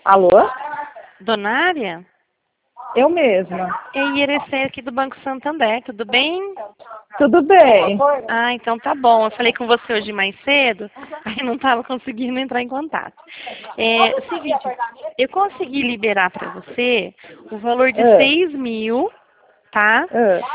Alô? Donária? Eu mesma. É Ierecê aqui do Banco Santander, tudo bem? Tudo bem. Ah, então tá bom. Eu falei com você hoje mais cedo, aí não estava conseguindo entrar em contato. É o seguinte, eu consegui liberar para você o valor de 6 mil, tá?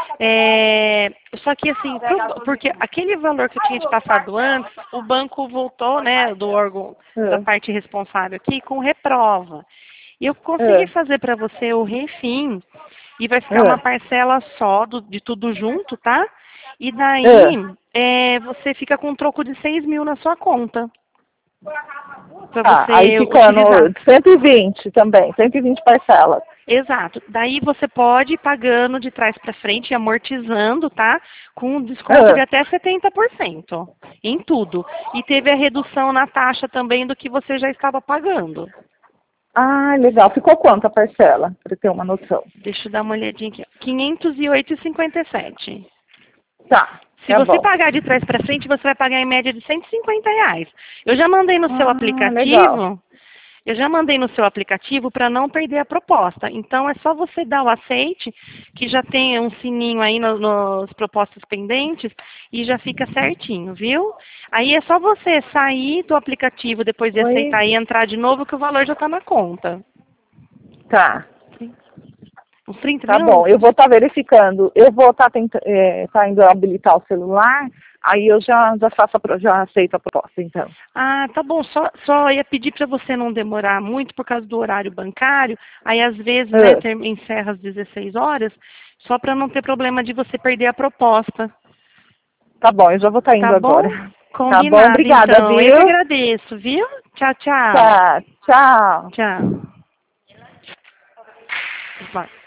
Só que assim, porque aquele valor que eu tinha te passado antes, o banco voltou, né, do órgão, da parte responsável aqui, com reprova. E eu consegui fazer para você o refim e vai ficar uma parcela só de tudo junto, tá? E daí você fica com um troco de 6 mil na sua conta. Para Aí você fica utilizar. no 120 também, 120 parcelas. Exato. Daí você pode ir pagando de trás para frente, e amortizando, tá? Com um desconto de até 70% em tudo. E teve a redução na taxa também do que você já estava pagando. Ah, legal. Ficou quanto a parcela, para ter uma noção? Deixa eu dar uma olhadinha aqui. 508,57. Tá. Se você pagar de trás para frente, você vai pagar em média de R$ 150. Eu já mandei no seu Legal. aplicativo. Eu já mandei no seu aplicativo para não perder a proposta. Então é só você dar o aceite, que já tem um sininho aí nos propostas pendentes e já fica certinho, viu? Aí é só você sair do aplicativo depois de aceitar e entrar de novo que o valor já está na conta. Tá. Uns 30 Tá minutos? bom, eu vou estar verificando. Eu vou estar indo habilitar o celular, aí eu já faço já aceito a proposta, então. Ah, tá bom. Só ia pedir para você não demorar muito por causa do horário bancário. Aí, às vezes, né, encerra às 16 horas, só para não ter problema de você perder a proposta. Tá bom, eu já vou estar indo Tá bom? agora. Tá bom, Combinado, obrigada, então. Eu que viu? agradeço, viu? Tchau, tchau. Tá, tchau. Tchau. Vai.